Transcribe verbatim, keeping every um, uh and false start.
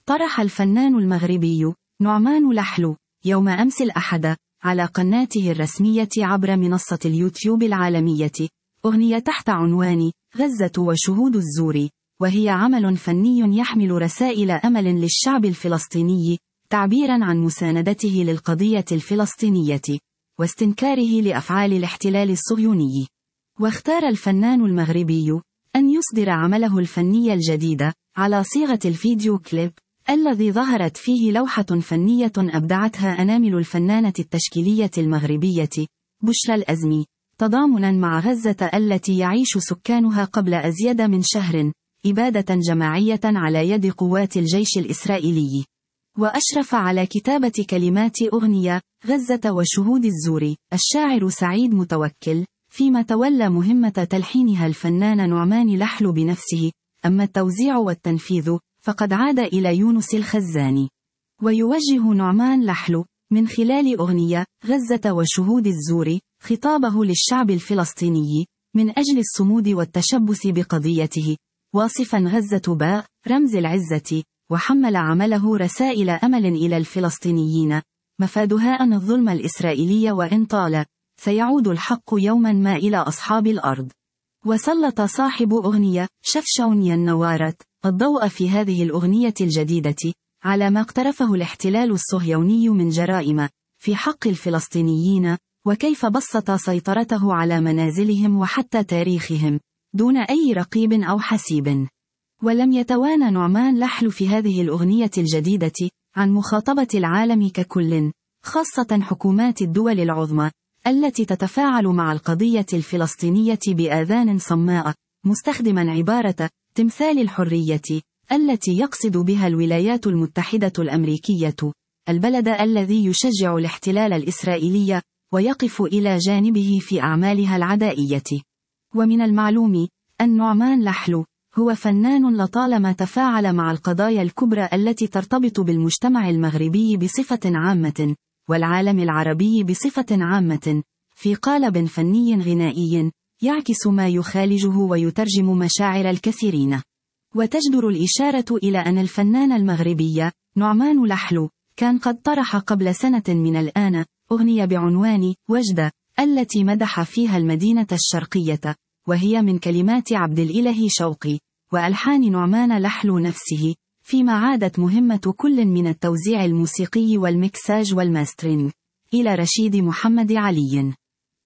طرح الفنان المغربي نعمان لحلو يوم أمس الأحد على قناته الرسمية عبر منصة اليوتيوب العالمية أغنية تحت عنوان غزة وشهود الزور، وهي عمل فني يحمل رسائل أمل للشعب الفلسطيني، تعبيرا عن مساندته للقضية الفلسطينية واستنكاره لأفعال الاحتلال الصهيوني. واختار الفنان المغربي أن يصدر عمله الفني الجديد على صيغة الفيديو كليب، الذي ظهرت فيه لوحة فنية أبدعتها أنامل الفنانة التشكيلية المغربية بشرى الأزمي، تضامنا مع غزة التي يعيش سكانها قبل أزيد من شهر إبادة جماعية على يد قوات الجيش الإسرائيلي. وأشرف على كتابة كلمات أغنية غزة وشهود الزور الشاعر سعيد متوكل، فيما تولى مهمة تلحينها الفنان نعمان لحلو بنفسه، أما التوزيع والتنفيذ فقد عاد إلى يونس الخزاني. ويوجه نعمان لحلو من خلال أغنية غزة وشهود الزور خطابه للشعب الفلسطيني من أجل الصمود والتشبث بقضيته، واصفا غزة باء رمز العزة، وحمل عمله رسائل أمل إلى الفلسطينيين مفادها أن الظلم الإسرائيلي وإن طال سيعود الحق يوما ما إلى أصحاب الأرض. وسلط صاحب أغنية شفشون النوارت الضوء في هذه الأغنية الجديدة على ما اقترفه الاحتلال الصهيوني من جرائم في حق الفلسطينيين، وكيف بسط سيطرته على منازلهم وحتى تاريخهم دون أي رقيب أو حسيب. ولم يتوانى نعمان لحلو في هذه الأغنية الجديدة عن مخاطبة العالم ككل، خاصة حكومات الدول العظمى التي تتفاعل مع القضية الفلسطينية بآذان صماء، مستخدما عبارة تمثال الحرية التي يقصد بها الولايات المتحدة الأمريكية البلد الذي يشجع الاحتلال الإسرائيلي ويقف إلى جانبه في أعمالها العدائية. ومن المعلوم أن نعمان لحلو هو فنان لطالما تفاعل مع القضايا الكبرى التي ترتبط بالمجتمع المغربي بصفة عامة والعالم العربي بصفة عامة، في قالب فني غنائي يعكس ما يخالجه ويترجم مشاعر الكثيرين. وتجدر الإشارة إلى أن الفنان المغربي نعمان لحلو كان قد طرح قبل سنة من الآن أغنية بعنوان وجدة، التي مدح فيها المدينة الشرقية، وهي من كلمات عبد الإله شوقي وألحان نعمان لحلو نفسه، فيما عادت مهمة كل من التوزيع الموسيقي والمكساج والماسترينج إلى رشيد محمد علي.